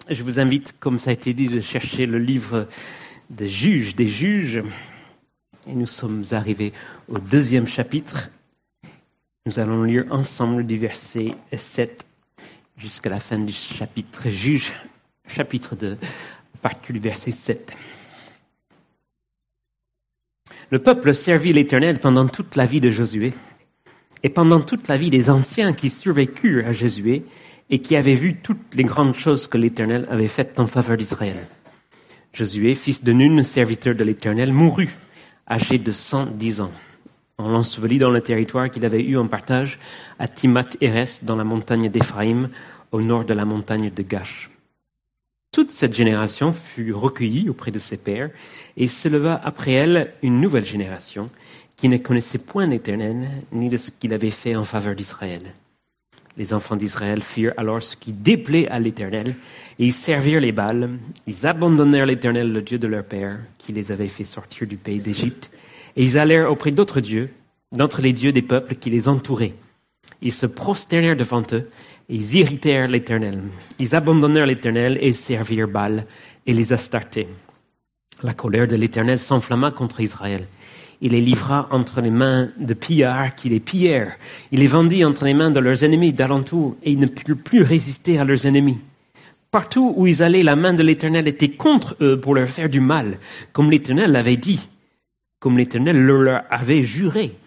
je vous invite, comme ça a été dit, de chercher le livre des Juges. Et nous sommes arrivés au 2e chapitre. Nous allons lire ensemble du verset 7 jusqu'à la fin du chapitre Juges, chapitre 2, à partir du verset 7. Le peuple servit l'Éternel pendant toute la vie de Josué et pendant toute la vie des anciens qui survécurent à Josué et qui avaient vu toutes les grandes choses que l'Éternel avait faites en faveur d'Israël. Josué, fils de Nun, serviteur de l'Éternel, mourut, âgé de 110 ans. On l'ensevelit dans le territoire qu'il avait eu en partage à Timnath-Hérès, dans la montagne d'Éphraïm, au nord de la montagne de Gash. Toute cette génération fut recueillie auprès de ses pères, et il se leva après elle une nouvelle génération qui ne connaissait point l'Éternel, ni de ce qu'il avait fait en faveur d'Israël. Les enfants d'Israël firent alors ce qui déplaît à l'Éternel, et ils servirent les Baals. Ils abandonnèrent l'Éternel, le Dieu de leur père, qui les avait fait sortir du pays d'Égypte, et ils allèrent auprès d'autres dieux, d'entre les dieux des peuples qui les entouraient. Ils se prosternèrent devant eux, et ils irritèrent l'Éternel. Ils abandonnèrent l'Éternel et servirent Baal et les Astartés. La colère de l'Éternel s'enflamma contre Israël. Il les livra entre les mains de pillards qui les pillèrent. Il les vendit entre les mains de leurs ennemis d'alentour, et ils ne purent plus résister à leurs ennemis. Partout où ils allaient, la main de l'Éternel était contre eux pour leur faire du mal, comme l'Éternel l'avait dit, comme l'Éternel leur avait juré.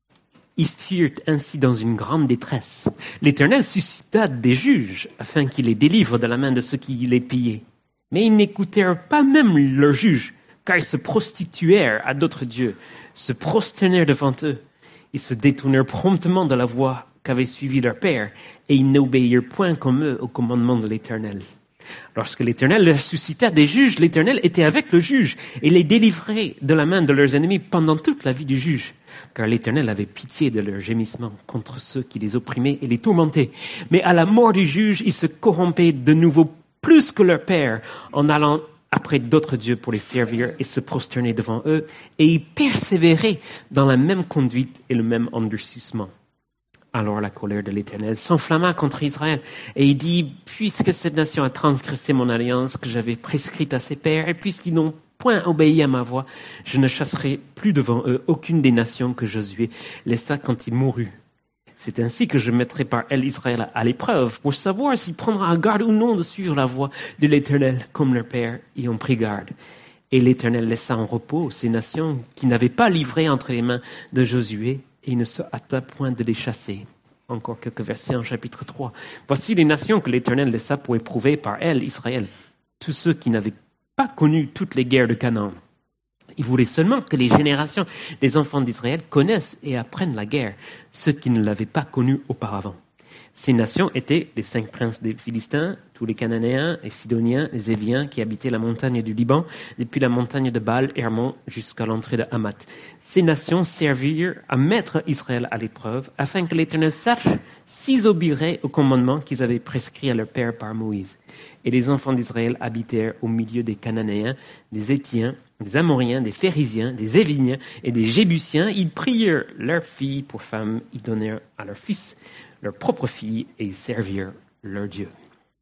Ils furent ainsi dans une grande détresse. L'Éternel suscita des juges, afin qu'ils les délivrent de la main de ceux qui les pillaient. Mais ils n'écoutèrent pas même leurs juges, car ils se prostituèrent à d'autres dieux, se prosternèrent devant eux. Ils se détournèrent promptement de la voie qu'avait suivie leur père, et ils n'obéirent point comme eux au commandement de l'Éternel. Lorsque l'Éternel leur suscita des juges, l'Éternel était avec le juge, et les délivrait de la main de leurs ennemis pendant toute la vie du juge, car l'Éternel avait pitié de leurs gémissements contre ceux qui les opprimaient et les tourmentaient. Mais à la mort du juge, ils se corrompaient de nouveau plus que leur père, en allant après d'autres dieux pour les servir et se prosterner devant eux, et ils persévéraient dans la même conduite et le même endurcissement. Alors la colère de l'Éternel s'enflamma contre Israël, et il dit, puisque cette nation a transgressé mon alliance que j'avais prescrite à ses pères, et puisqu'ils n'ont point obéi à ma voix, je ne chasserai plus devant eux aucune des nations que Josué laissa quand il mourut. C'est ainsi que je mettrai par elle Israël à l'épreuve, pour savoir s'il prendra garde ou non de suivre la voie de l'Éternel, comme leur père y ont pris garde. Et l'Éternel laissa en repos ces nations qui n'avaient pas livré entre les mains de Josué, et il ne se hâta point de les chasser. Encore quelques versets en chapitre 3. Voici les nations que l'Éternel laissa pour éprouver par elle, Israël, tous ceux qui n'avaient pas connu toutes les guerres de Canaan. Il voulait seulement que les générations des enfants d'Israël connaissent et apprennent la guerre, ceux qui ne l'avaient pas connue auparavant. Ces nations étaient les 5 princes des Philistins, tous les Cananéens, les Sidoniens, les Éviens qui habitaient la montagne du Liban, depuis la montagne de Baal-Hermon jusqu'à l'entrée de Hamath. Ces nations servirent à mettre Israël à l'épreuve, afin que l'Éternel sache s'ils obéiraient au commandement qu'ils avaient prescrit à leur père par Moïse. Et les enfants d'Israël habitèrent au milieu des Cananéens, des Hétiens, des Amoriens, des Phérysiens, des Éviniens et des Jébusiens. Ils prirent leurs filles pour femmes, ils donnèrent à leurs fils leurs propres filles, et ils servirent leur Dieu.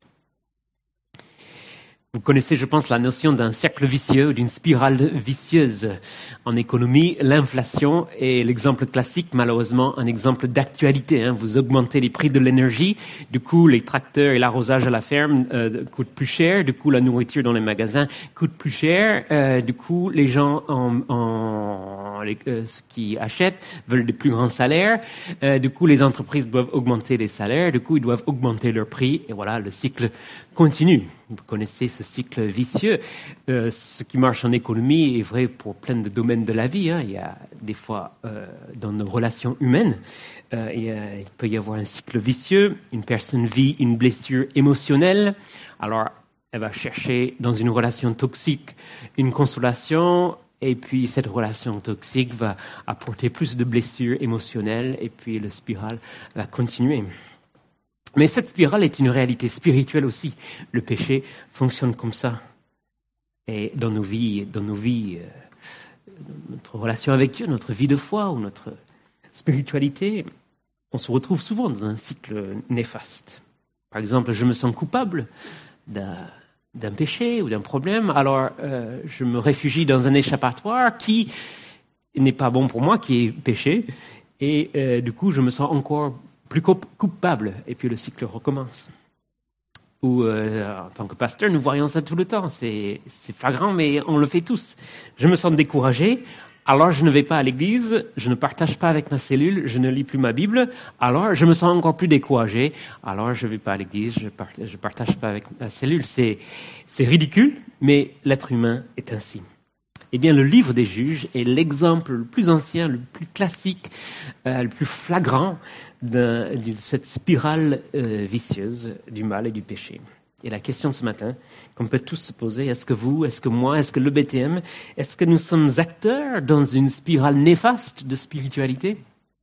Vous connaissez, je pense, la notion d'un cercle vicieux ou d'une spirale vicieuse. En économie, l'inflation est l'exemple classique, malheureusement, un exemple d'actualité. Vous augmentez les prix de l'énergie, du coup, les tracteurs et l'arrosage à la ferme coûtent plus cher, du coup, la nourriture dans les magasins coûte plus cher, du coup, les gens ceux qui achètent veulent de plus grands salaires, du coup, les entreprises doivent augmenter les salaires, du coup, ils doivent augmenter leurs prix, et voilà, le cycle continue. Vous connaissez ce cycle vicieux. Ce qui marche en économie est vrai pour plein de domaines de la vie. Il y a des fois, dans nos relations humaines, il peut y avoir un cycle vicieux. Une personne vit une blessure émotionnelle. Alors, elle va chercher dans une relation toxique une consolation. Et puis, cette relation toxique va apporter plus de blessures émotionnelles. Et puis, la spirale va continuer. Mais cette spirale est une réalité spirituelle aussi. Le péché fonctionne comme ça. Et dans nos vies, notre relation avec Dieu, notre vie de foi ou notre spiritualité, on se retrouve souvent dans un cycle néfaste. Par exemple, je me sens coupable d'un péché ou d'un problème, alors je me réfugie dans un échappatoire qui n'est pas bon pour moi, qui est péché, et du coup je me sens encore plus coupable, et puis le cycle recommence. Ou en tant que pasteur, nous voyons ça tout le temps, c'est flagrant, mais on le fait tous. Je me sens découragé, alors je ne vais pas à l'église, je ne partage pas avec ma cellule, je ne lis plus ma Bible, alors je me sens encore plus découragé, alors je ne vais pas à l'église, je partage pas avec ma cellule. C'est ridicule, mais l'être humain est ainsi. Eh bien, le livre des Juges est l'exemple le plus ancien, le plus classique, le plus flagrant de cette spirale vicieuse du mal et du péché. Et la question ce matin, qu'on peut tous se poser, est-ce que vous, est-ce que moi, est-ce que le BTM, est-ce que nous sommes acteurs dans une spirale néfaste de spiritualité?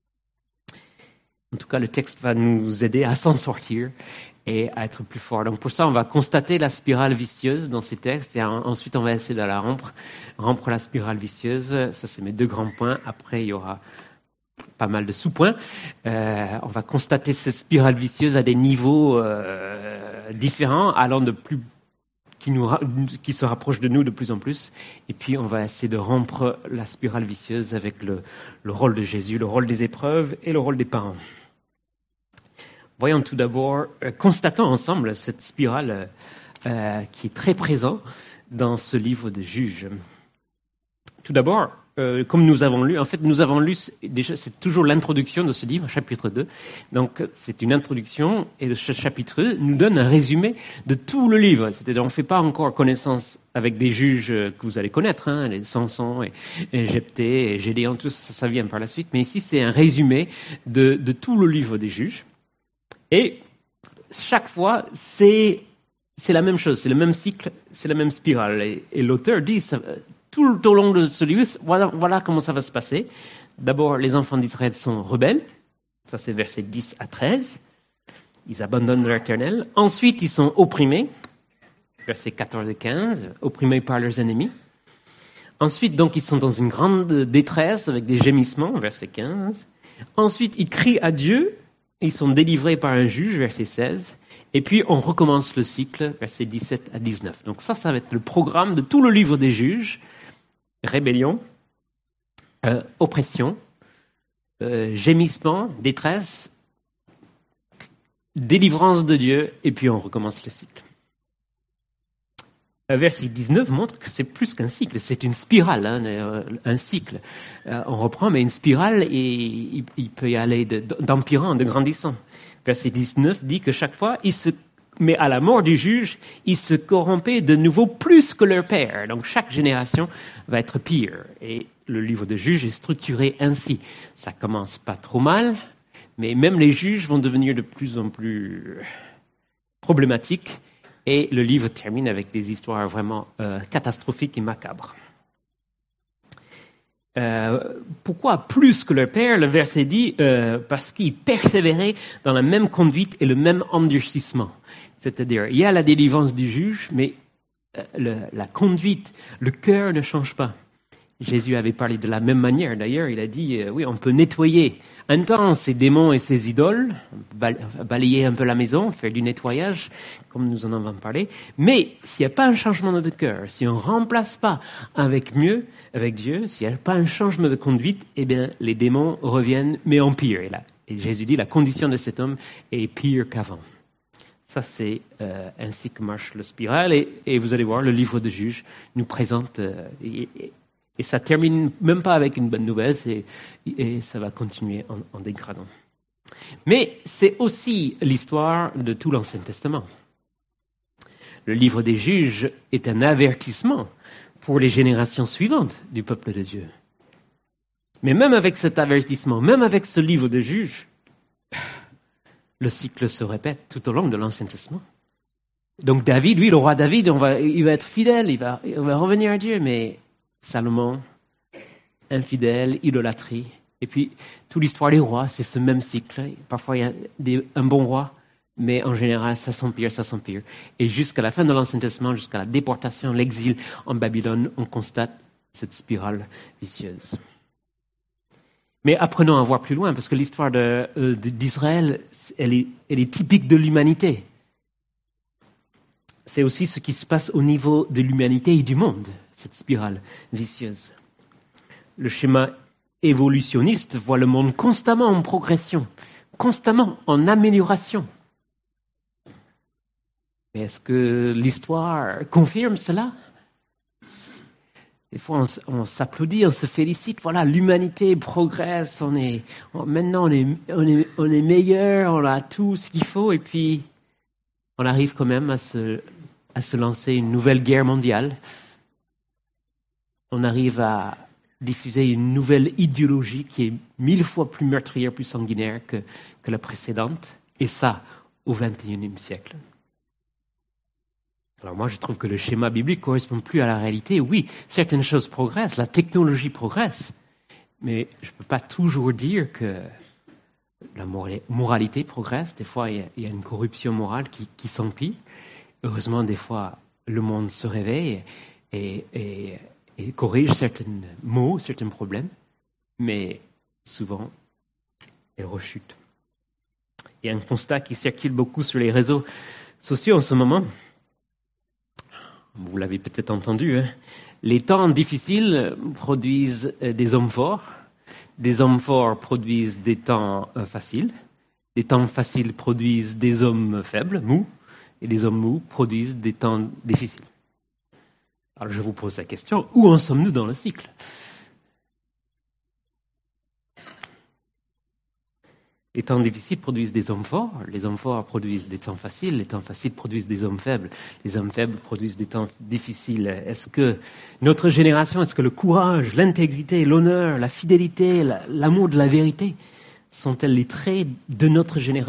En tout cas, le texte va nous aider à s'en sortir et à être plus forts. Donc pour ça, on va constater la spirale vicieuse dans ces textes et ensuite on va essayer de la rompre la spirale vicieuse. Ça, c'est mes 2 grands points. Après, il y aura pas mal de sous-points. On va constater cette spirale vicieuse à des niveaux différents, allant de plus qui se rapproche de nous de plus en plus. Et puis, on va essayer de rompre la spirale vicieuse avec le rôle de Jésus, le rôle des épreuves et le rôle des parents. Voyons tout d'abord, constatons ensemble cette spirale qui est très présente dans ce livre de Juges. Tout d'abord, comme nous avons lu, déjà, c'est toujours l'introduction de ce livre, chapitre 2. Donc, c'est une introduction, et ce chapitre 2 nous donne un résumé de tout le livre. C'est-à-dire, on ne fait pas encore connaissance avec des juges que vous allez connaître, hein, les Samson et Jephthé et Gédéon, tout ça vient par la suite. Mais ici, c'est un résumé de tout le livre des Juges. Et chaque fois, c'est la même chose, c'est le même cycle, c'est la même spirale. Et l'auteur dit, tout au long de ce livre, voilà comment ça va se passer. D'abord, les enfants d'Israël sont rebelles. Ça, c'est versets 10 à 13. Ils abandonnent l'Éternel. Ensuite, ils sont opprimés. Versets 14 et 15. Opprimés par leurs ennemis. Ensuite, donc, ils sont dans une grande détresse avec des gémissements. Verset 15. Ensuite, ils crient à Dieu. Ils sont délivrés par un juge. Verset 16. Et puis, on recommence le cycle. Versets 17 à 19. Donc ça va être le programme de tout le livre des juges. Rébellion, oppression, gémissement, détresse, délivrance de Dieu, et puis on recommence le cycle. Verset 19 montre que c'est plus qu'un cycle, c'est une spirale, hein, un cycle. On reprend, mais une spirale, et il peut y aller d'empirant, de grandissant. Verset 19 dit que chaque fois, mais à la mort du juge, ils se corrompaient de nouveau plus que leur père. Donc chaque génération va être pire. Et le livre de Juges est structuré ainsi. Ça commence pas trop mal, mais même les juges vont devenir de plus en plus problématiques. Et le livre termine avec des histoires vraiment catastrophiques et macabres. Pourquoi plus que leur père? Le verset dit parce qu'ils persévéraient dans la même conduite et le même endurcissement. C'est-à-dire, il y a la délivrance du juge, mais la conduite, le cœur ne change pas. Jésus avait parlé de la même manière. D'ailleurs, il a dit, oui, on peut nettoyer un temps ces démons et ces idoles, balayer un peu la maison, faire du nettoyage, comme nous en avons parlé. Mais s'il n'y a pas un changement de cœur, si on ne remplace pas avec Dieu, s'il n'y a pas un changement de conduite, eh bien, les démons reviennent, mais en pire. Et Jésus dit, la condition de cet homme est pire qu'avant. Ça, c'est ainsi que marche le spirale. Et vous allez voir, le livre de Juges nous présente... Et ça termine même pas avec une bonne nouvelle, et ça va continuer en dégradant. Mais c'est aussi l'histoire de tout l'Ancien Testament. Le livre des Juges est un avertissement pour les générations suivantes du peuple de Dieu. Mais même avec cet avertissement, même avec ce livre de Juges, le cycle se répète tout au long de l'Ancien Testament. Donc David, lui, le roi David, il va être fidèle, il va revenir à Dieu, mais Salomon, infidèle, idolâtrie. Et puis, toute l'histoire des rois, c'est ce même cycle. Parfois, il y a un bon roi, mais en général, ça s'empire. Et jusqu'à la fin de l'Ancien Testament, jusqu'à la déportation, l'exil en Babylone, on constate cette spirale vicieuse. Mais apprenons à voir plus loin, parce que l'histoire d'Israël, elle est typique de l'humanité. c'est aussi ce qui se passe au niveau de l'humanité et du monde, cette spirale vicieuse. Le schéma évolutionniste voit le monde constamment en progression, constamment en amélioration. Mais est-ce que l'histoire confirme cela? Des fois, on s'applaudit, on se félicite. Voilà, l'humanité progresse. Maintenant, on est meilleur, on a tout ce qu'il faut. Et puis, on arrive quand même à se lancer une nouvelle guerre mondiale. On arrive à diffuser une nouvelle idéologie qui est 1000 fois plus meurtrière, plus sanguinaire que la précédente. Et ça, au XXIe siècle. Alors moi, je trouve que le schéma biblique ne correspond plus à la réalité. Oui, certaines choses progressent, la technologie progresse, mais je ne peux pas toujours dire que la moralité progresse. Des fois, il y a une corruption morale qui s'empire. Heureusement, des fois, le monde se réveille et corrige certains maux, certains problèmes, mais souvent, elle rechute. Il y a un constat qui circule beaucoup sur les réseaux sociaux en ce moment. Vous l'avez peut-être entendu, hein. Les temps difficiles produisent des hommes forts produisent des temps faciles faciles produisent des hommes faibles, mous, et des hommes mous produisent des temps difficiles. Alors je vous pose la question, où en sommes-nous dans le cycle ? Les temps difficiles produisent des hommes forts, les hommes forts produisent des temps faciles, les temps faciles produisent des hommes faibles, les hommes faibles produisent des temps difficiles. Est-ce que notre génération, est-ce que le courage, l'intégrité, l'honneur, la fidélité, l'amour de la vérité sont-elles les traits de notre génération ?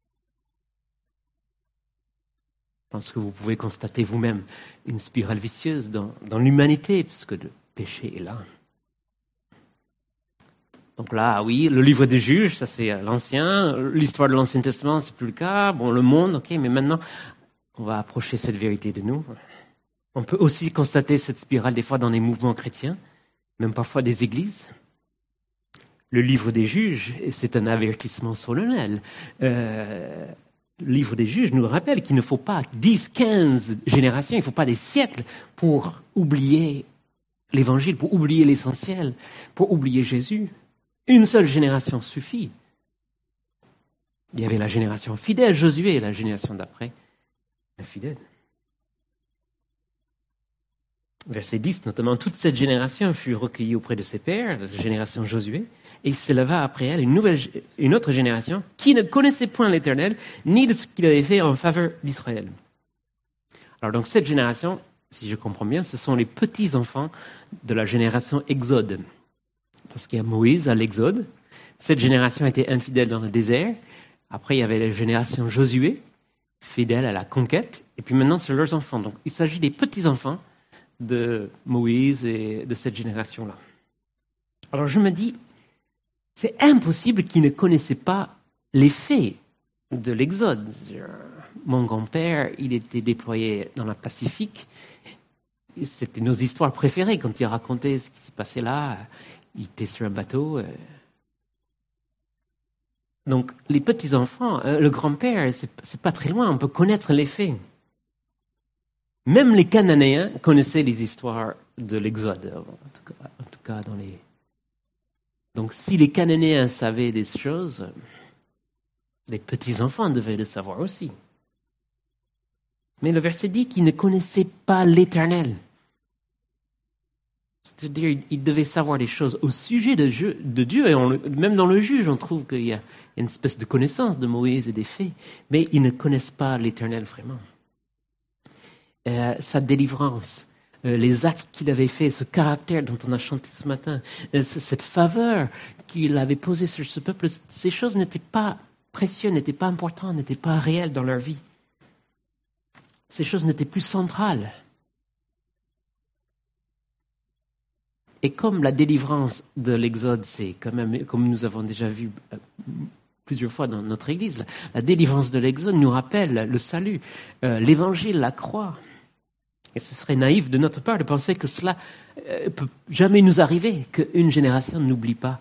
Je pense que vous pouvez constater vous-même une spirale vicieuse dans l'humanité, puisque le péché est là. Donc là, oui, le livre des juges, ça c'est l'ancien. L'histoire de l'Ancien Testament, c'est plus le cas. Bon, le monde, ok, mais maintenant, on va approcher cette vérité de nous. On peut aussi constater cette spirale des fois dans les mouvements chrétiens, même parfois des églises. Le livre des juges, c'est un avertissement solennel. Le livre des juges nous rappelle qu'il ne faut pas 10, 15 générations, il ne faut pas des siècles pour oublier l'évangile, pour oublier l'essentiel, pour oublier Jésus. Une seule génération suffit. Il y avait la génération fidèle, Josué, et la génération d'après, infidèle. Verset 10, notamment, toute cette génération fut recueillie auprès de ses pères, la génération Josué, et il s'éleva après elle une autre génération qui ne connaissait point l'Éternel, ni de ce qu'il avait fait en faveur d'Israël. Alors donc cette génération, si je comprends bien, ce sont les petits-enfants de la génération Exode. Parce qu'il y a Moïse à l'Exode. Cette génération était infidèle dans le désert. Après, il y avait la génération Josué, fidèle à la conquête. Et puis maintenant, c'est leurs enfants. Donc, il s'agit des petits-enfants de Moïse et de cette génération-là. Alors, je me dis, c'est impossible qu'ils ne connaissaient pas les faits de l'Exode. Mon grand-père, il était déployé dans le Pacifique. C'était nos histoires préférées quand il racontait ce qui s'est passé là. Il était sur un bateau. Donc, les petits-enfants, le grand-père, c'est pas très loin, on peut connaître les faits. Même les Cananéens connaissaient les histoires de l'Exode, en tout cas dans les... Donc, si les Cananéens savaient des choses, les petits-enfants devaient le savoir aussi. Mais le verset dit qu'ils ne connaissaient pas l'Éternel. C'est-à-dire, ils devaient savoir des choses au sujet de Dieu, et même dans le juge, on trouve qu'il y a une espèce de connaissance de Moïse et des faits, mais ils ne connaissent pas l'Éternel vraiment. Sa délivrance, les actes qu'il avait faits, ce caractère dont on a chanté ce matin, cette faveur qu'il avait posée sur ce peuple, ces choses n'étaient pas précieuses, n'étaient pas importantes, n'étaient pas réelles dans leur vie. Ces choses n'étaient plus centrales. Et comme la délivrance de l'Exode, c'est quand même, comme nous avons déjà vu plusieurs fois dans notre Église, la délivrance de l'Exode nous rappelle le salut, l'Évangile, la croix. Et ce serait naïf de notre part de penser que cela peut jamais nous arriver, qu'une génération n'oublie pas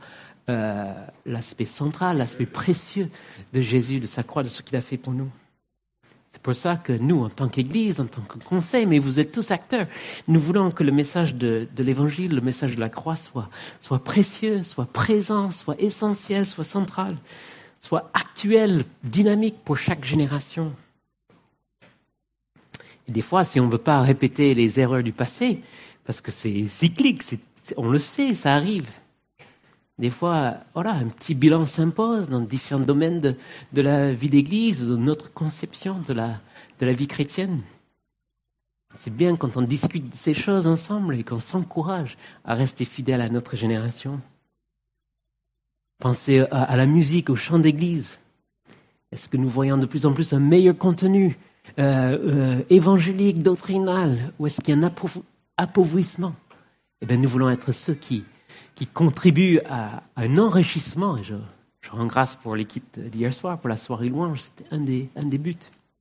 l'aspect central, l'aspect précieux de Jésus, de sa croix, de ce qu'il a fait pour nous. C'est pour ça que nous, en tant qu'Église, en tant que conseil, mais vous êtes tous acteurs, nous voulons que le message de l'Évangile, le message de la croix soit précieux, soit présent, soit essentiel, soit central, soit actuel, dynamique pour chaque génération. Et des fois, si on ne veut pas répéter les erreurs du passé, parce que c'est cyclique, on le sait, ça arrive. Des fois, voilà, un petit bilan s'impose dans différents domaines de la vie d'Église, de notre conception de la vie chrétienne. C'est bien quand on discute de ces choses ensemble et qu'on s'encourage à rester fidèle à notre génération. Pensez à la musique, au chant d'Église. Est-ce que nous voyons de plus en plus un meilleur contenu évangélique, doctrinal, ou est-ce qu'il y a un appauvrissement? Eh bien, nous voulons être ceux qui contribuent à un enrichissement. Et je rends grâce pour l'équipe d'hier soir, pour la soirée louange, c'était un des buts.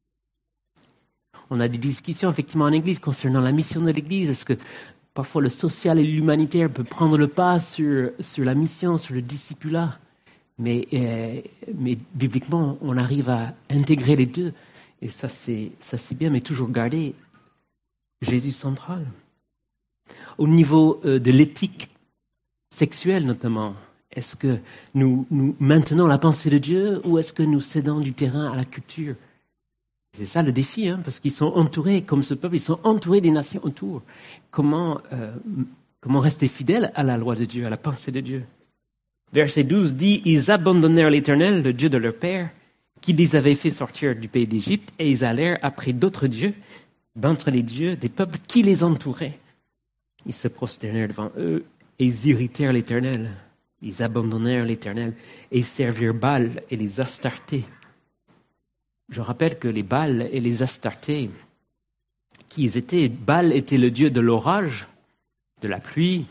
On a des discussions effectivement en Église concernant la mission de l'Église. Est-ce que parfois le social et l'humanitaire peut prendre le pas sur la mission, sur le discipulat? Mais bibliquement, on arrive à intégrer les deux. Et ça c'est bien, mais toujours garder Jésus central. Au niveau de l'éthique sexuelle notamment, est-ce que nous maintenons la pensée de Dieu ou est-ce que nous cédons du terrain à la culture? C'est ça le défi, parce qu'ils sont entourés, comme ce peuple, ils sont entourés des nations autour. Comment rester fidèles à la loi de Dieu, à la pensée de Dieu? Verset 12 dit « Ils abandonnèrent l'Éternel, le Dieu de leur père, qui les avait fait sortir du pays d'Égypte, et ils allèrent après d'autres dieux, d'entre les dieux des peuples qui les entouraient. Ils se prosternèrent devant eux, et ils irritèrent l'Éternel. Ils abandonnèrent l'Éternel, et ils servirent Baal et les Astartés. » Je rappelle que les Baals et les Astartés, qui ils étaient, Baal était le dieu de l'orage, de la pluie,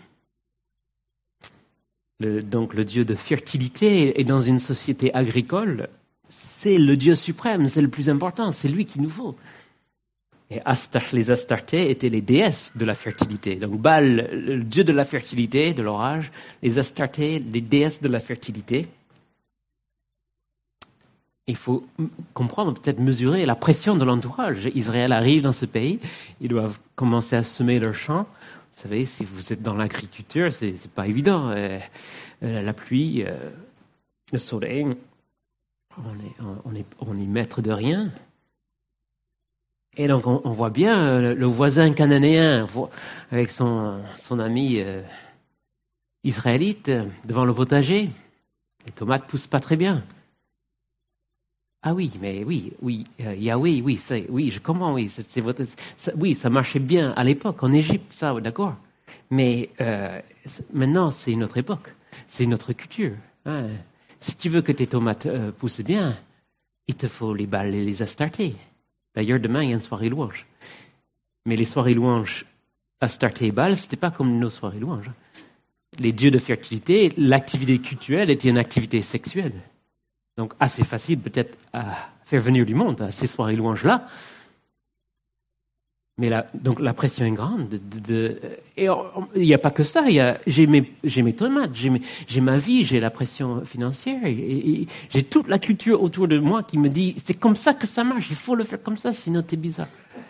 donc le dieu de fertilité, et dans une société agricole, c'est le dieu suprême, c'est le plus important, c'est lui qu'il nous faut. Et les Astartés étaient les déesses de la fertilité. Donc Baal, le dieu de la fertilité, de l'orage, les Astartés, les déesses de la fertilité. Il faut comprendre, peut-être mesurer la pression de l'entourage. Israël arrive dans ce pays, ils doivent commencer à semer leurs champs. Vous savez, si vous êtes dans l'agriculture, c'est pas évident. La pluie, le soleil, on est maître de rien. Et donc on voit bien le voisin cananéen avec son ami israélite devant le potager. Les tomates poussent pas très bien. Ah oui, mais oui, Yahweh, oui, je comprends, oui, oui, ça marchait bien à l'époque, en Égypte, ça, d'accord. Mais maintenant, c'est une autre époque, c'est une autre culture. Hein. Si tu veux que tes tomates poussent bien, il te faut les Baals et les Astartés. D'ailleurs, demain, il y a une soirée louange. Mais les soirées louanges Astartés et Baals, c'était pas comme nos soirées louanges. Les dieux de fertilité, l'activité cultuelle était une activité sexuelle. Donc, assez facile peut-être à faire venir du monde à ces soirées louanges-là. Mais donc la pression est grande. Et il n'y a pas que ça. J'ai mes tomates, j'ai ma vie, j'ai la pression financière. Et j'ai toute la culture autour de moi qui me dit, c'est comme ça que ça marche, il faut le faire comme ça, sinon t'es bizarre.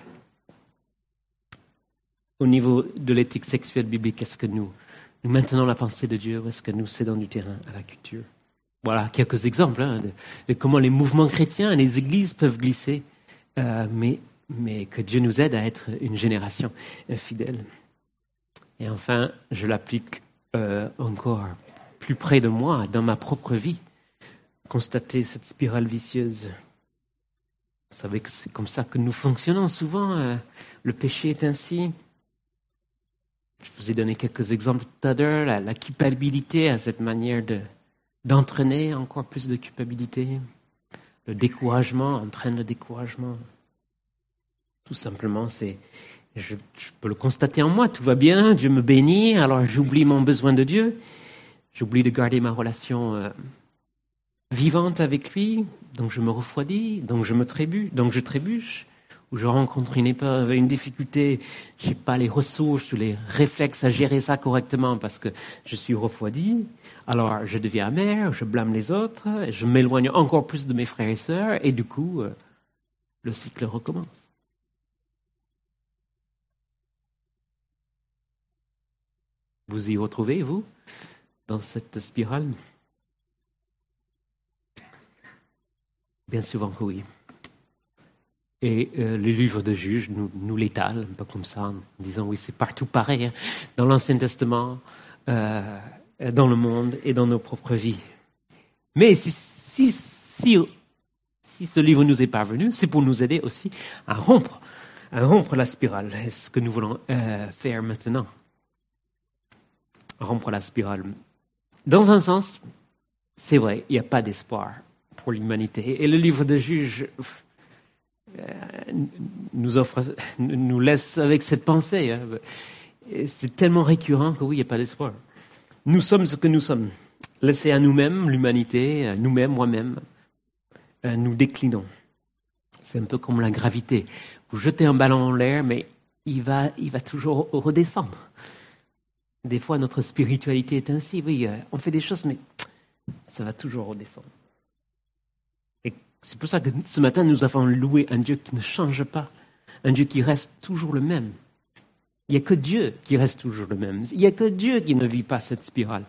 Au niveau de l'éthique sexuelle biblique, est-ce que nous maintenons la pensée de Dieu ou est-ce que nous cédons du terrain à la culture? Voilà quelques exemples de comment les mouvements chrétiens et les églises peuvent glisser, mais que Dieu nous aide à être une génération fidèle. Et enfin, je l'applique encore plus près de moi, dans ma propre vie, constater cette spirale vicieuse. Vous savez que c'est comme ça que nous fonctionnons souvent. Le péché est ainsi. Je vous ai donné quelques exemples tout à l'heure. La culpabilité a cette manière d'entraîner encore plus de culpabilité. Le découragement entraîne le découragement. Tout simplement, je peux le constater en moi, tout va bien, Dieu me bénit, alors j'oublie mon besoin de Dieu, j'oublie de garder ma relation vivante avec lui, donc je me refroidis, donc je trébuche, ou je rencontre une épreuve, une difficulté, je n'ai pas les ressources ou les réflexes à gérer ça correctement parce que je suis refroidi. Alors je deviens amer, je blâme les autres, je m'éloigne encore plus de mes frères et sœurs, et du coup, le cycle recommence. Vous y retrouvez, vous, dans cette spirale? Bien souvent que oui. Et le livre de Juges nous l'étale un peu comme ça, en disant oui, c'est partout pareil, hein, dans l'Ancien Testament, dans le monde et dans nos propres vies. Mais si ce livre nous est parvenu, c'est pour nous aider aussi à rompre la spirale. C'est ce que nous voulons faire maintenant. Rompre la spirale. Dans un sens, c'est vrai, il n'y a pas d'espoir pour l'humanité. Et le livre de Juges nous laisse avec cette pensée. Hein. C'est tellement récurrent que oui, il n'y a pas d'espoir. Nous sommes ce que nous sommes. Laissés à nous-mêmes, l'humanité, nous-mêmes, moi-même, nous déclinons. C'est un peu comme la gravité. Vous jetez un ballon en l'air, mais il va toujours redescendre. Des fois, notre spiritualité est ainsi. Oui, on fait des choses, mais ça va toujours redescendre. Et c'est pour ça que ce matin, nous avons loué un Dieu qui ne change pas, un Dieu qui reste toujours le même. Il n'y a que Dieu qui reste toujours le même. Il n'y a que Dieu qui ne vit pas cette spirale.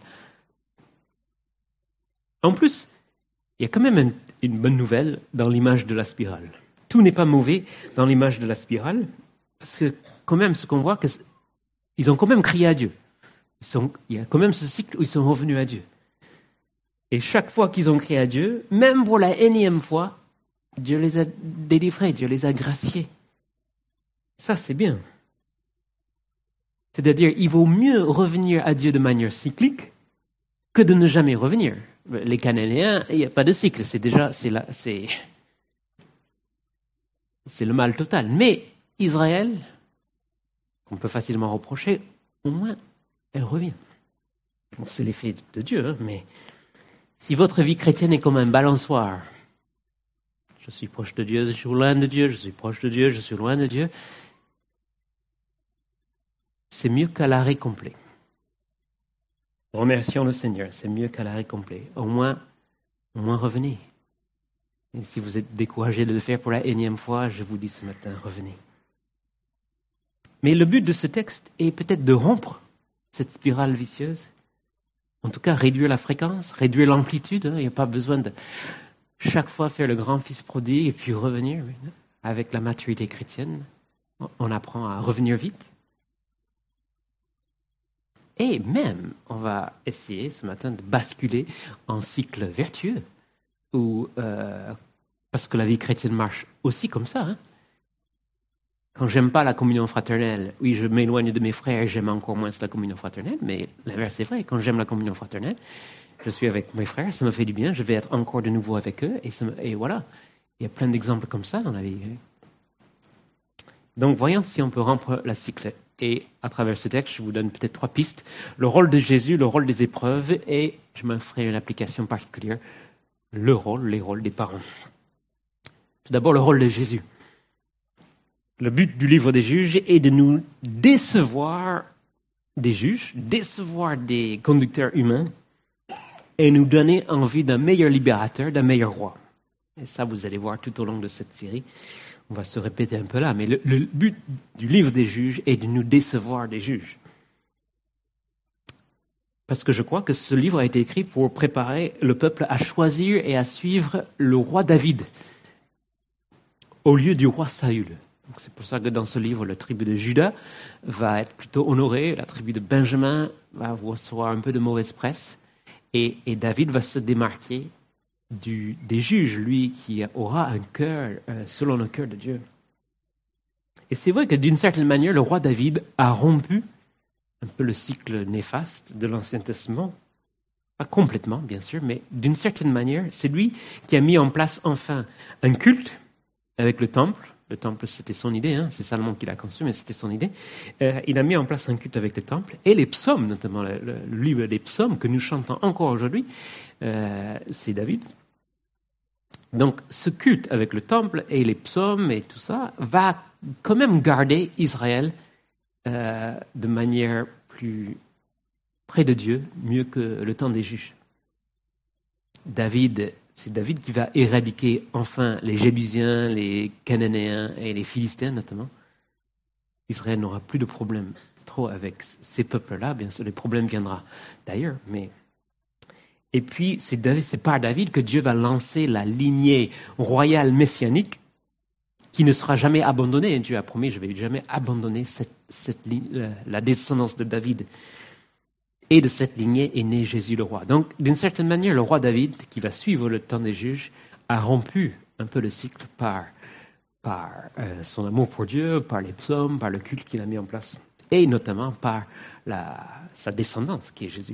En plus, il y a quand même une bonne nouvelle dans l'image de la spirale. Tout n'est pas mauvais dans l'image de la spirale, parce que quand même, ce qu'on voit, ils ont quand même crié à Dieu. Il y a quand même ce cycle où ils sont revenus à Dieu. Et chaque fois qu'ils ont crié à Dieu, même pour la énième fois, Dieu les a délivrés, Dieu les a graciés. Ça, c'est bien. C'est-à-dire, il vaut mieux revenir à Dieu de manière cyclique que de ne jamais revenir. Les Cananéens, il n'y a pas de cycle, c'est le mal total. Mais Israël, qu'on peut facilement reprocher, au moins, elle revient. Bon, c'est l'effet de Dieu, hein, mais si votre vie chrétienne est comme un balançoire, je suis proche de Dieu, je suis loin de Dieu, je suis proche de Dieu, je suis loin de Dieu, c'est mieux qu'à l'arrêt complet. Remercions le Seigneur, c'est mieux qu'à l'arrêt complet. Au moins revenez. Et si vous êtes découragé de le faire pour la énième fois, je vous dis ce matin, revenez. Mais le but de ce texte est peut-être de rompre cette spirale vicieuse. En tout cas, réduire la fréquence, réduire l'amplitude. Hein. Il n'y a pas besoin de chaque fois faire le grand fils prodigue et puis revenir. Avec la maturité chrétienne, on apprend à revenir vite. Et même, on va essayer ce matin de basculer en cycle vertueux, parce que la vie chrétienne marche aussi comme ça. Hein. Quand j'aime pas la communion fraternelle, oui, je m'éloigne de mes frères, j'aime encore moins la communion fraternelle, mais l'inverse est vrai. Quand j'aime la communion fraternelle, je suis avec mes frères, ça me fait du bien, je vais être encore de nouveau avec eux, et voilà. Il y a plein d'exemples comme ça dans la vie. Donc, voyons si on peut rompre la cycle. Et à travers ce texte, je vous donne peut-être 3 pistes. Le rôle de Jésus, le rôle des épreuves, et je me ferai une application particulière, les rôles des parents. Tout d'abord, le rôle de Jésus. Le but du livre des juges est de nous décevoir des juges, décevoir des conducteurs humains, et nous donner envie d'un meilleur libérateur, d'un meilleur roi. Et ça, vous allez voir tout au long de cette série. On va se répéter un peu là, mais le but du livre des juges est de nous décevoir des juges. Parce que je crois que ce livre a été écrit pour préparer le peuple à choisir et à suivre le roi David au lieu du roi Saül. Donc c'est pour ça que dans ce livre, la tribu de Juda va être plutôt honorée, la tribu de Benjamin va recevoir un peu de mauvaise presse, et David va se démarquer des juges, lui qui aura un cœur selon le cœur de Dieu. Et c'est vrai que d'une certaine manière, le roi David a rompu un peu le cycle néfaste de l'Ancien Testament. Pas complètement, bien sûr, mais d'une certaine manière, c'est lui qui a mis en place enfin un culte avec le temple. Le temple, c'était son idée, hein, c'est Salomon qui l'a conçu, mais c'était son idée. Il a mis en place un culte avec le temple et les psaumes, notamment le livre des psaumes que nous chantons encore aujourd'hui, c'est David. Donc, ce culte avec le temple et les psaumes et tout ça va quand même garder Israël de manière plus près de Dieu, mieux que le temps des juges. David c'est David qui va éradiquer enfin les Jébusiens, les Cananéens et les Philistins notamment. Israël n'aura plus de problème trop avec ces peuples-là. Bien sûr, les problèmes viendront d'ailleurs. Et puis, c'est par David que Dieu va lancer la lignée royale messianique qui ne sera jamais abandonnée. Dieu a promis, je ne vais jamais abandonner la descendance de David. Et de cette lignée est né Jésus le roi. Donc, d'une certaine manière, le roi David, qui va suivre le temps des juges, a rompu un peu le cycle par son amour pour Dieu, par les psaumes, par le culte qu'il a mis en place, et notamment par sa descendance, qui est Jésus.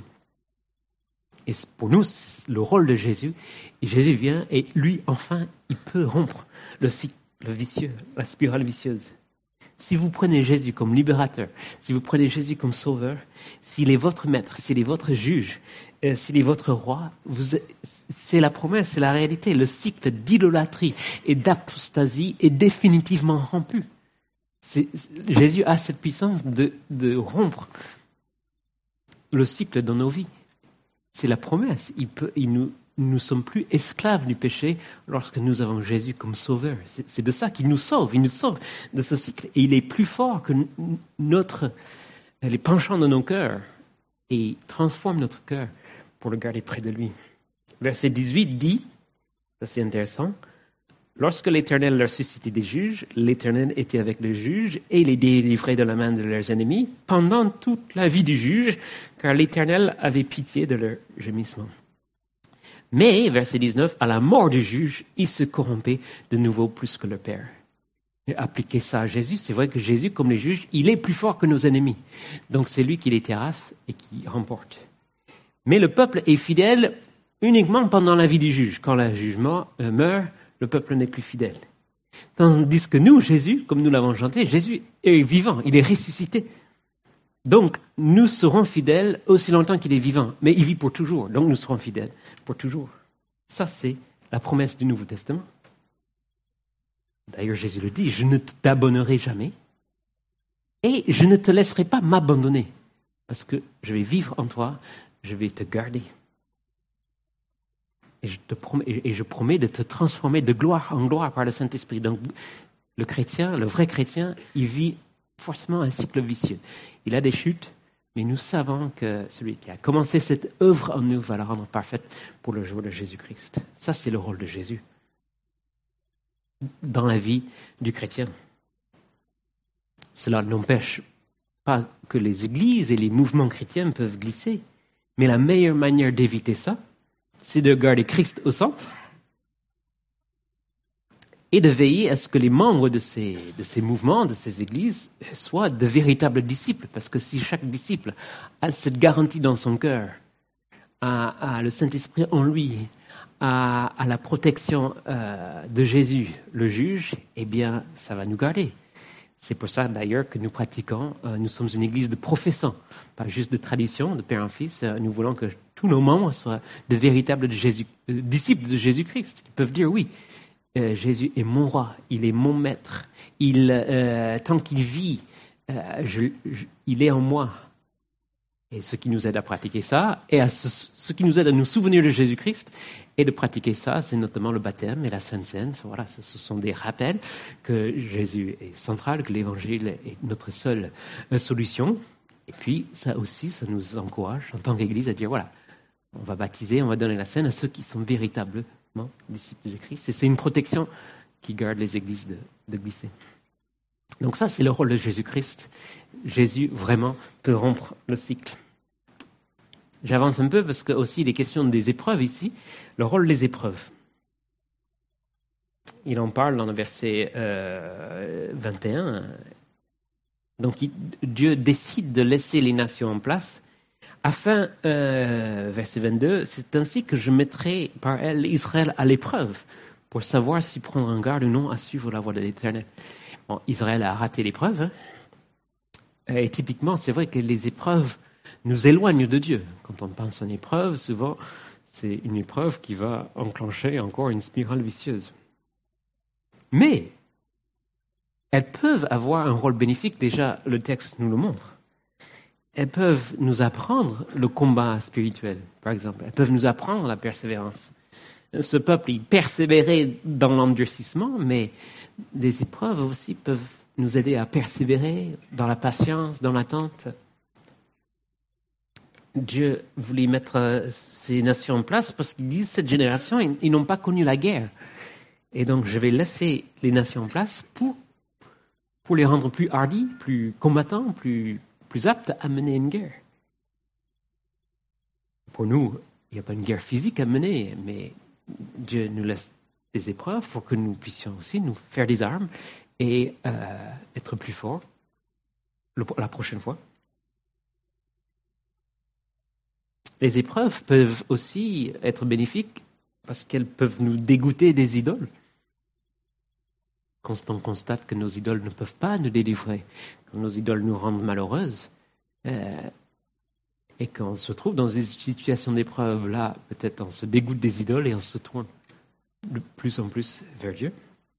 Et pour nous, c'est le rôle de Jésus. Et Jésus vient et lui, enfin, il peut rompre le cycle vicieux, la spirale vicieuse. Si vous prenez Jésus comme libérateur, si vous prenez Jésus comme sauveur, s'il est votre maître, s'il est votre juge, s'il est votre roi, c'est la promesse, c'est la réalité. Le cycle d'idolâtrie et d'apostasie est définitivement rompu. Jésus a cette puissance de rompre le cycle dans nos vies. C'est la promesse. Nous ne sommes plus esclaves du péché lorsque nous avons Jésus comme sauveur. C'est de ça qu'il nous sauve. Il nous sauve de ce cycle. Et il est plus fort que les penchants de nos cœurs et il transforme notre cœur pour le garder près de lui. Verset 18 dit, ça c'est intéressant, lorsque l'Éternel leur suscitait des juges, l'Éternel était avec les juges et les délivrait de la main de leurs ennemis pendant toute la vie du juge, car l'Éternel avait pitié de leurs gémissements. Mais, verset 19, à la mort du juge, il se corrompait de nouveau plus que le Père. Et appliquer ça à Jésus, c'est vrai que Jésus, comme les juges, il est plus fort que nos ennemis. Donc c'est lui qui les terrasse et qui remporte. Mais le peuple est fidèle uniquement pendant la vie du juge. Quand le jugement meurt, le peuple n'est plus fidèle. Tandis que nous, Jésus, comme nous l'avons chanté, Jésus est vivant, il est ressuscité. Donc, nous serons fidèles aussi longtemps qu'il est vivant. Mais il vit pour toujours, donc nous serons fidèles pour toujours. Ça, c'est la promesse du Nouveau Testament. D'ailleurs, Jésus le dit, je ne t'abandonnerai jamais et je ne te laisserai pas m'abandonner parce que je vais vivre en toi, je vais te garder. Et je promets de te transformer de gloire en gloire par le Saint-Esprit. Donc, le vrai chrétien, il vit forcément un cycle vicieux. Il a des chutes, mais nous savons que celui qui a commencé cette œuvre en nous va la rendre parfaite pour le jour de Jésus-Christ. Ça, c'est le rôle de Jésus dans la vie du chrétien. Cela n'empêche pas que les églises et les mouvements chrétiens peuvent glisser, mais la meilleure manière d'éviter ça, c'est de garder Christ au centre et de veiller à ce que les membres de ces mouvements, de ces églises, soient de véritables disciples. Parce que si chaque disciple a cette garantie dans son cœur, a le Saint-Esprit en lui, a la protection de Jésus, le juge, eh bien, ça va nous garder. C'est pour ça, d'ailleurs, que nous pratiquons, nous sommes une église de professants, pas juste de tradition, de père en fils. Nous voulons que tous nos membres soient de véritables disciples de Jésus-Christ. Ils peuvent dire oui. Jésus est mon roi, il est mon maître. Tant qu'il vit, il est en moi. Et ce qui nous aide à pratiquer ça, et ce qui nous aide à nous souvenir de Jésus-Christ, et de pratiquer ça, c'est notamment le baptême et la Sainte Seine. Voilà, ce sont des rappels que Jésus est central, que l'Évangile est notre seule solution. Et puis, ça aussi, ça nous encourage en tant qu'Église à dire, voilà, on va baptiser, on va donner la Seine à ceux qui sont véritablement disciples de Christ. Et c'est une protection qui garde les églises de glisser. Donc ça, c'est le rôle de Jésus-Christ. Jésus, vraiment, peut rompre le cycle. J'avance un peu parce que aussi les questions des épreuves ici, le rôle des épreuves. Il en parle dans le verset 21. Donc Dieu décide de laisser les nations en place afin, verset 22, c'est ainsi que je mettrai par elle Israël à l'épreuve pour savoir s'il prendra en garde ou non à suivre la voie de l'Éternel. Bon, Israël a raté l'épreuve. Hein. Et typiquement, c'est vrai que les épreuves nous éloignent de Dieu. Quand on pense à une épreuve, souvent, c'est une épreuve qui va enclencher encore une spirale vicieuse. Mais elles peuvent avoir un rôle bénéfique, déjà le texte nous le montre. Elles peuvent nous apprendre le combat spirituel, par exemple. Elles peuvent nous apprendre la persévérance. Ce peuple, il persévérait dans l'endurcissement, mais des épreuves aussi peuvent nous aider à persévérer dans la patience, dans l'attente. Dieu voulait mettre ces nations en place parce qu'ils disent cette génération, ils n'ont pas connu la guerre. Et donc, je vais laisser les nations en place pour les rendre plus hardis, plus combattants, plus aptes à mener une guerre. Pour nous, il n'y a pas une guerre physique à mener, mais Dieu nous laisse des épreuves pour que nous puissions aussi nous faire des armes et être plus forts la prochaine fois. Les épreuves peuvent aussi être bénéfiques parce qu'elles peuvent nous dégoûter des idoles. Quand on constate que nos idoles ne peuvent pas nous délivrer, que nos idoles nous rendent malheureuses, et qu'on se trouve dans une situation d'épreuve, là, peut-être on se dégoûte des idoles et on se tourne de plus en plus vers Dieu.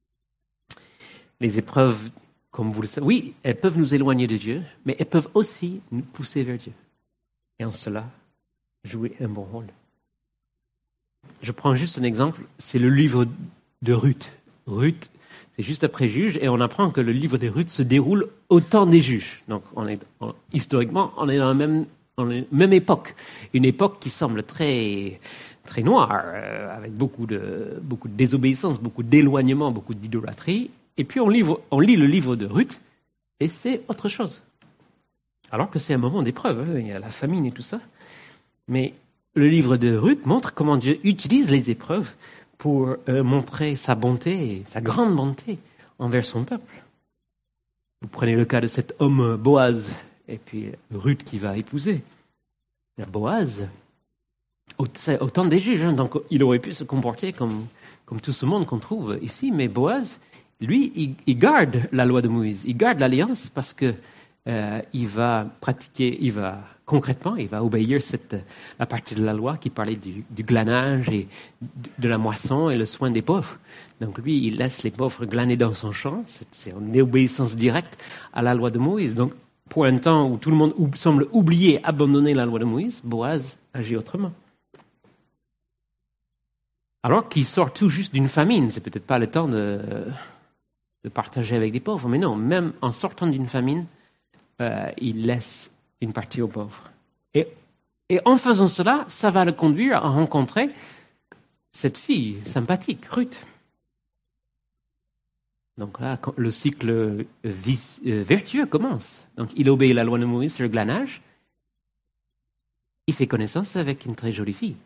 Les épreuves, comme vous le savez, oui, elles peuvent nous éloigner de Dieu, mais elles peuvent aussi nous pousser vers Dieu. Et en cela, jouer un bon rôle. Je prends juste un exemple, c'est le livre de Ruth. Ruth, c'est juste après Juge, et on apprend que le livre de Ruth se déroule au temps des juges. Donc, historiquement, on est dans la même époque. Une époque qui semble très, très noire, avec beaucoup de désobéissance, beaucoup d'éloignement, beaucoup d'idolâtrie. Et puis, on lit le livre de Ruth, et c'est autre chose. Alors que c'est un moment d'épreuve, il y a la famine et tout ça. Mais le livre de Ruth montre comment Dieu utilise les épreuves pour montrer sa bonté, sa grande bonté envers son peuple. Vous prenez le cas de cet homme Boaz, et puis Ruth qui va épouser. Boaz, au temps des juges, donc il aurait pu se comporter comme tout ce monde qu'on trouve ici, mais Boaz, lui, il garde la loi de Moïse, il garde l'alliance parce que il va concrètement obéir la partie de la loi qui parlait du glanage et de la moisson et le soin des pauvres. Donc lui, il laisse les pauvres glaner dans son champ. C'est une obéissance directe à la loi de Moïse. Donc pour un temps où tout le monde semble oublier, abandonner la loi de Moïse, Boaz agit autrement. Alors qu'il sort tout juste d'une famine, c'est peut-être pas le temps de partager avec des pauvres, mais non, même en sortant d'une famine, il laisse une partie aux pauvres. Et en faisant cela, ça va le conduire à rencontrer cette fille sympathique, Ruth. Donc là, quand le cycle vertueux commence. Donc il obéit la loi de Moïse sur le glanage. Il fait connaissance avec une très jolie fille.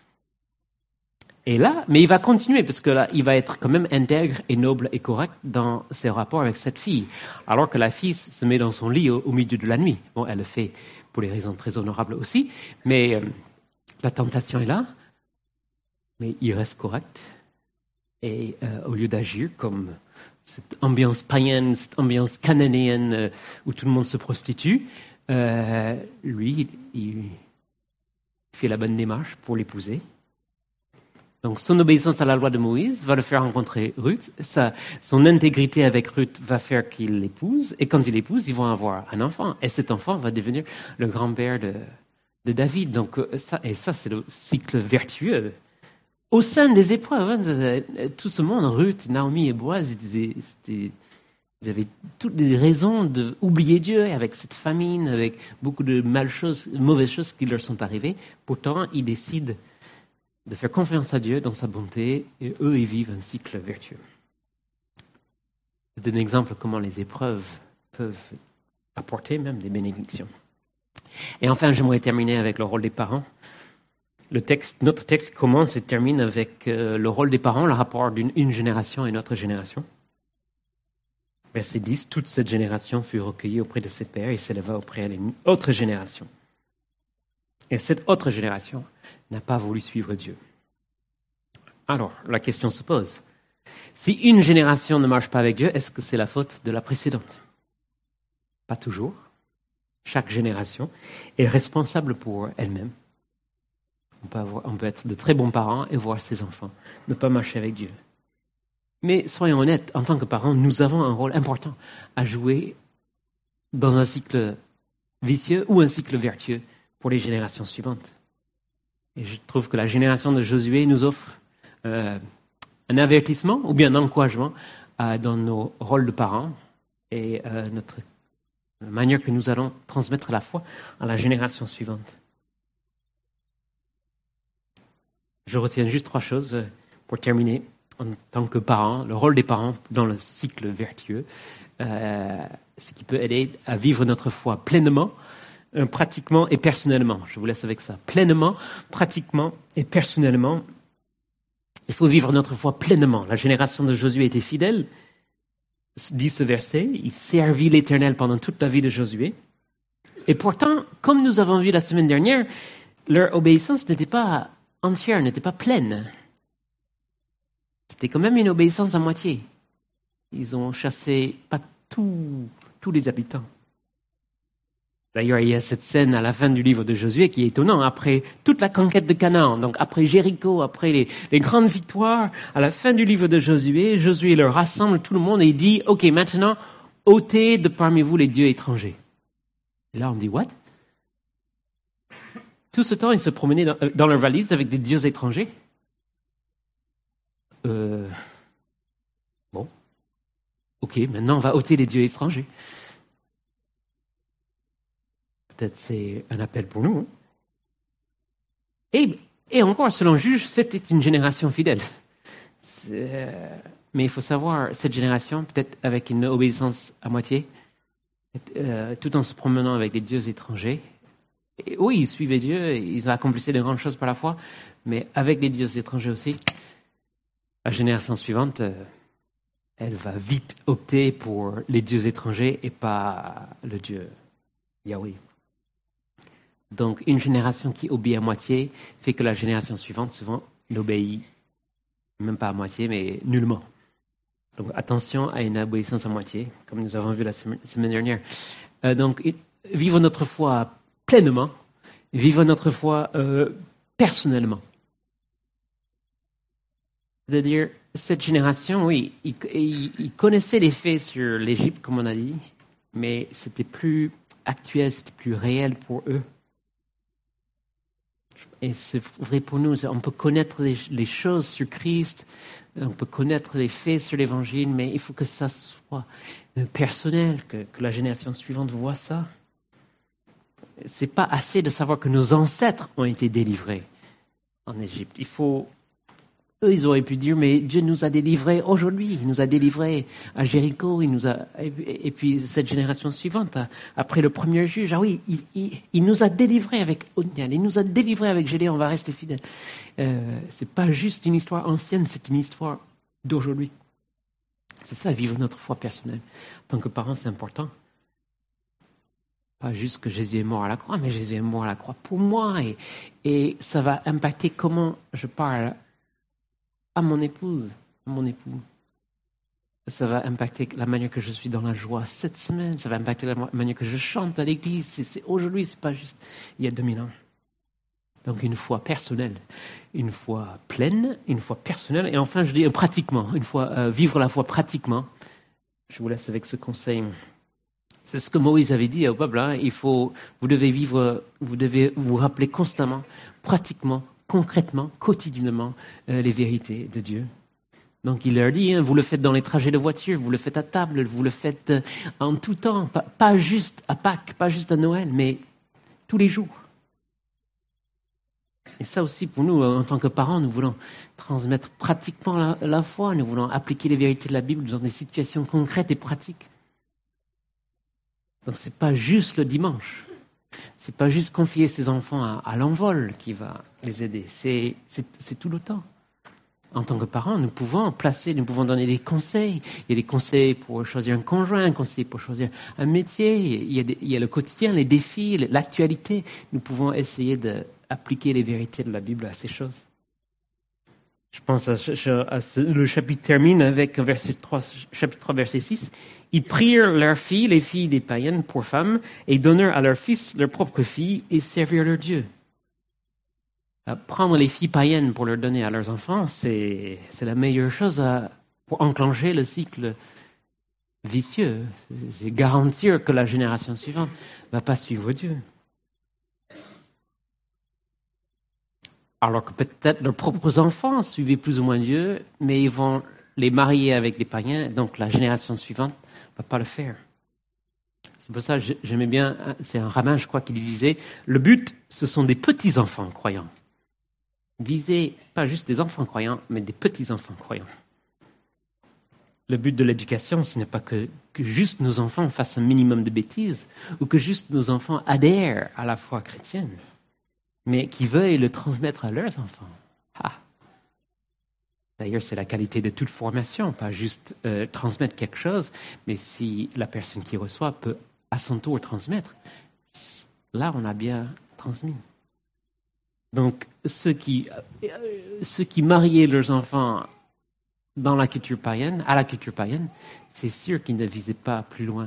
Et là, mais il va continuer, parce que là, il va être quand même intègre et noble et correct dans ses rapports avec cette fille. Alors que la fille se met dans son lit au milieu de la nuit. Bon, elle le fait pour des raisons très honorables aussi, mais la tentation est là, mais il reste correct. Et au lieu d'agir comme cette ambiance païenne, cette ambiance cananéenne où tout le monde se prostitue, lui, il fait la bonne démarche pour l'épouser. Donc, son obéissance à la loi de Moïse va le faire rencontrer Ruth. Son intégrité avec Ruth va faire qu'il l'épouse. Et quand il l'épouse, ils vont avoir un enfant. Et cet enfant va devenir le grand-père de David. Donc, ça, c'est le cycle vertueux. Au sein des épreuves, tout ce monde, Ruth, Naomi et Boaz, ils avaient toutes les raisons d'oublier Dieu avec cette famine, avec beaucoup de mauvaises choses qui leur sont arrivées. Pourtant, ils décident de faire confiance à Dieu dans sa bonté, et eux, ils vivent un cycle vertueux. C'est un exemple comment les épreuves peuvent apporter même des bénédictions. Et enfin, j'aimerais terminer avec le rôle des parents. Notre texte commence et termine avec le rôle des parents, le rapport d'une génération et une autre génération. Verset 10, toute cette génération fut recueillie auprès de ses pères et s'éleva auprès d'une autre génération. Et cette autre génération n'a pas voulu suivre Dieu. Alors, la question se pose. Si une génération ne marche pas avec Dieu, est-ce que c'est la faute de la précédente? Pas toujours. Chaque génération est responsable pour elle-même. On peut être de très bons parents et voir ses enfants ne pas marcher avec Dieu. Mais soyons honnêtes, en tant que parents, nous avons un rôle important à jouer dans un cycle vicieux ou un cycle vertueux pour les générations suivantes. Et je trouve que la génération de Josué nous offre un avertissement ou bien un encouragement dans nos rôles de parents et la manière que nous allons transmettre la foi à la génération suivante. Je retiens juste 3 choses pour terminer. En tant que parent, le rôle des parents dans le cycle vertueux, ce qui peut aider à vivre notre foi pleinement, pratiquement et personnellement. Je vous laisse avec ça. Pleinement, pratiquement et personnellement. Il faut vivre notre foi pleinement. La génération de Josué était fidèle, dit ce verset. Il servit l'Éternel pendant toute la vie de Josué. Et pourtant, comme nous avons vu la semaine dernière, leur obéissance n'était pas entière, n'était pas pleine. C'était quand même une obéissance à moitié. Ils ont chassé pas tous les habitants. D'ailleurs, il y a cette scène à la fin du livre de Josué qui est étonnante. Après toute la conquête de Canaan, donc après Jéricho, après les grandes victoires, à la fin du livre de Josué, Josué leur rassemble tout le monde et il dit « Ok, maintenant, ôtez de parmi vous les dieux étrangers. » Et là, on dit « What ?» Tout ce temps, ils se promenaient dans leur valise avec des dieux étrangers. Bon. Ok, maintenant, on va ôter les dieux étrangers. Peut-être c'est un appel pour nous. Et encore, selon Juge, c'était une génération fidèle. Mais il faut savoir, cette génération, peut-être avec une obéissance à moitié, tout en se promenant avec des dieux étrangers. Et oui, ils suivaient Dieu, ils accomplissaient de grandes choses par la foi, mais avec des dieux étrangers aussi. La génération suivante, elle va vite opter pour les dieux étrangers et pas le Dieu Yahweh. Donc, une génération qui obéit à moitié fait que la génération suivante, souvent, n'obéit même pas à moitié, mais nullement. Donc, attention à une obéissance à moitié, comme nous avons vu la semaine dernière. Donc, vivre notre foi pleinement, vivre notre foi personnellement. C'est-à-dire, cette génération, oui, ils connaissaient les faits sur l'Égypte, comme on a dit, mais c'était plus actuel, c'était plus réel pour eux. Et c'est vrai pour nous, on peut connaître les choses sur Christ, on peut connaître les faits sur l'Évangile, mais il faut que ça soit personnel, que la génération suivante voit ça. C'est pas assez de savoir que nos ancêtres ont été délivrés en Égypte. Eux, ils auraient pu dire, mais Dieu nous a délivrés aujourd'hui, il nous a délivrés à Jéricho, et puis cette génération suivante, après le premier juge, ah oui, il nous a délivrés avec Othniel, il nous a délivrés avec Gédéon, on va rester fidèles. C'est pas juste une histoire ancienne, c'est une histoire d'aujourd'hui. C'est ça, vivre notre foi personnelle. En tant que parent, c'est important. Pas juste que Jésus est mort à la croix, mais Jésus est mort à la croix pour moi, et ça va impacter comment je parle à mon épouse, à mon époux. Ça va impacter la manière que je suis dans la joie cette semaine. Ça va impacter la manière que je chante à l'église. C'est aujourd'hui, c'est pas juste il y a 2000 ans. Donc une foi personnelle, une foi pleine, une foi personnelle. Et enfin, je dis pratiquement, une fois vivre la foi pratiquement. Je vous laisse avec ce conseil. C'est ce que Moïse avait dit au peuple. Hein. Vous devez vous rappeler constamment, pratiquement, concrètement, quotidiennement, les vérités de Dieu. Donc il leur dit, vous le faites dans les trajets de voiture, vous le faites à table, vous le faites en tout temps, pas juste à Pâques, pas juste à Noël, mais tous les jours. Et ça aussi, pour nous, en tant que parents, nous voulons transmettre pratiquement la foi, nous voulons appliquer les vérités de la Bible dans des situations concrètes et pratiques. Donc c'est pas juste le dimanche. C'est pas juste confier ses enfants à l'envol qui va les aider. C'est tout le temps. En tant que parents, nous pouvons donner des conseils. Il y a des conseils pour choisir un conjoint, un conseil pour choisir un métier. Il y a le quotidien, les défis, l'actualité. Nous pouvons essayer d'appliquer les vérités de la Bible à ces choses. Je pense le chapitre termine avec chapitre 3, verset 6. Ils prirent leurs filles, les filles des païennes, pour femmes, et donnèrent à leurs fils leurs propres filles, et servirent leur Dieu. Prendre les filles païennes pour leur donner à leurs enfants, c'est la meilleure chose pour enclencher le cycle vicieux. C'est garantir que la génération suivante ne va pas suivre Dieu. alors que peut-être leurs propres enfants suivaient plus ou moins Dieu, mais ils vont les marier avec des païens, donc la génération suivante ne va pas le faire. C'est pour ça que j'aimais bien, c'est un rabbin, je crois, qui disait, le but, ce sont des petits-enfants croyants. Visez pas juste des enfants croyants, mais des petits-enfants croyants. Le but de l'éducation, ce n'est pas que juste nos enfants fassent un minimum de bêtises ou que juste nos enfants adhèrent à la foi chrétienne, mais qu'ils veuillent le transmettre à leurs enfants. Ah. D'ailleurs, c'est la qualité de toute formation, pas juste transmettre quelque chose, mais si la personne qui reçoit peut à son tour transmettre, là, on a bien transmis. Donc, ceux qui mariaient leurs enfants dans la culture païenne, à la culture païenne, c'est sûr qu'ils ne visaient pas plus loin.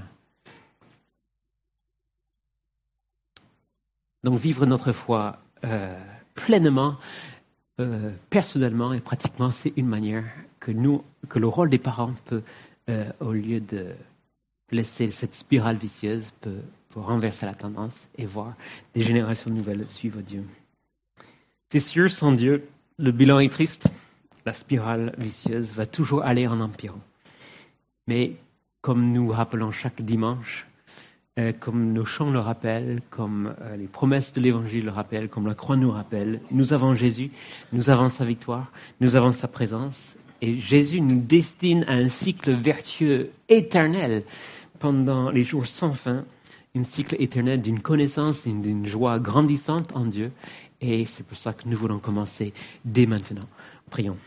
Donc, vivre notre foi pleinement, personnellement et pratiquement, c'est une manière que le rôle des parents peut, au lieu de laisser cette spirale vicieuse, peut renverser la tendance et voir des générations nouvelles suivre Dieu. C'est sûr, sans Dieu, le bilan est triste. La spirale vicieuse va toujours aller en empirant. Mais comme nous rappelons chaque dimanche, comme nos chants le rappellent, comme les promesses de l'Évangile le rappellent, comme la croix nous rappelle, nous avons Jésus, nous avons sa victoire, nous avons sa présence. Et Jésus nous destine à un cycle vertueux éternel pendant les jours sans fin, un cycle éternel d'une connaissance, d'une joie grandissante en Dieu. Et c'est pour ça que nous voulons commencer dès maintenant. Prions.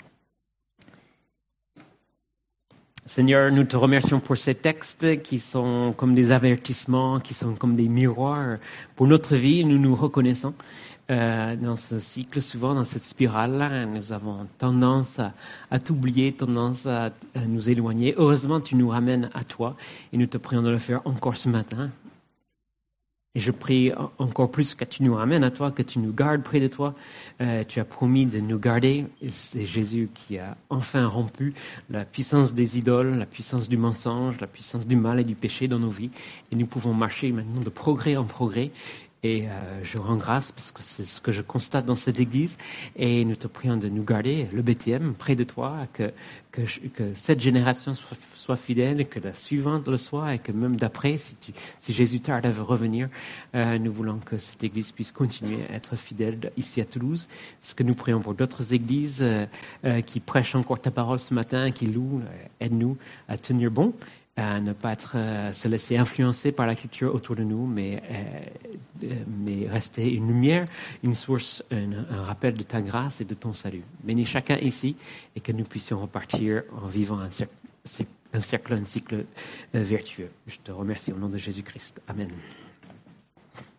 Seigneur, nous te remercions pour ces textes qui sont comme des avertissements, qui sont comme des miroirs pour notre vie. Nous nous reconnaissons dans ce cycle, souvent dans cette spirale. Nous avons tendance à t'oublier, tendance à nous éloigner. Heureusement, tu nous ramènes à toi et nous te prions de le faire encore ce matin. Et je prie encore plus que tu nous ramènes à toi, que tu nous gardes près de toi. Tu as promis de nous garder. Et c'est Jésus qui a enfin rompu la puissance des idoles, la puissance du mensonge, la puissance du mal et du péché dans nos vies. Et nous pouvons marcher maintenant de progrès en progrès. Et je rends grâce parce que c'est ce que je constate dans cette église. Et nous te prions de nous garder, le BTM, près de toi, que cette génération soit fidèle, que la suivante le soit, et que même d'après, si Jésus tarde à revenir, nous voulons que cette église puisse continuer à être fidèle ici à Toulouse. Ce que nous prions pour d'autres églises qui prêchent encore ta parole ce matin, qui louent, aide-nous à tenir bon, à ne pas se laisser influencer par la culture autour de nous, mais rester une lumière, une source, un rappel de ta grâce et de ton salut. Bénis chacun ici et que nous puissions repartir en vivant un cycle vertueux. Je te remercie au nom de Jésus-Christ. Amen.